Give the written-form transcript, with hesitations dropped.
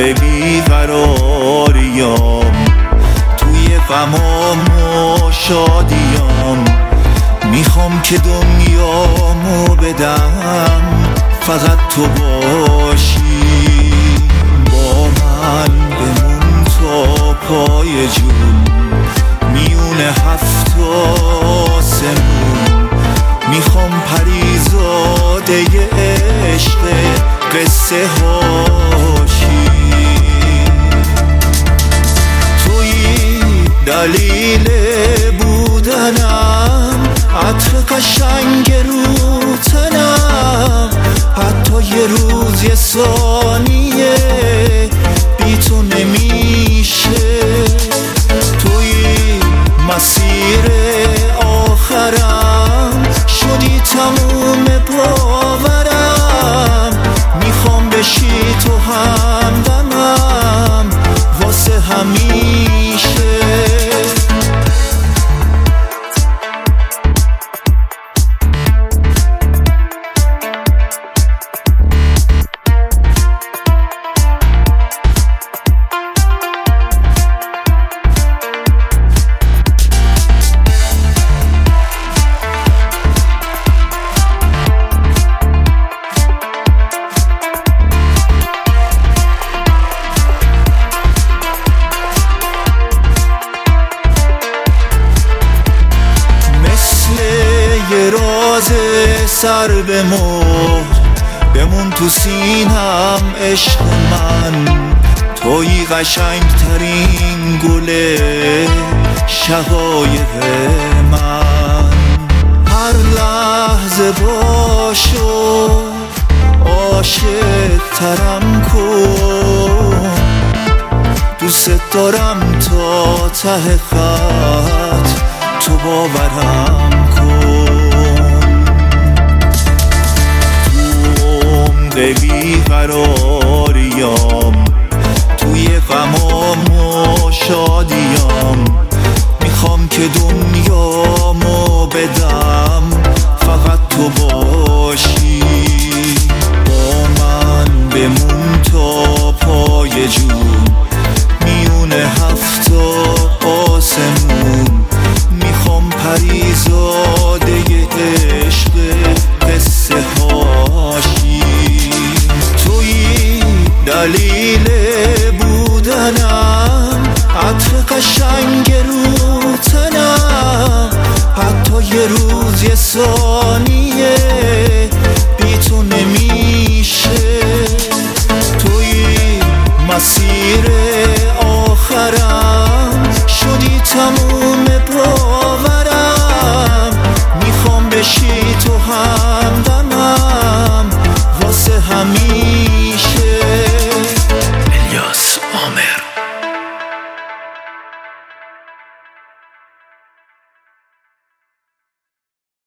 بیقراریام، توی غمام و شادیام. میخوام که دنیامو بدم فقط تو باشی، با من بمون تا پای جون، میون 7 آسمون. میخوام پریزاده عشق قصه هاشی، توی دلیل بودنم، عطر قشنگ رو تنم. حتی یه روز یه ثانیه بی تو نمیشه، توی مسیر آخرم شدی تموم باورم. میخوام بشی تو همدمم واسه همیشه. سر بمون تو سینم عشق من، توی قشنگ ترین گل شقایق من. هر لحظه باشو عاشق ترم کن، دوست دارم تا ته خط تو باورم کن. بیقرار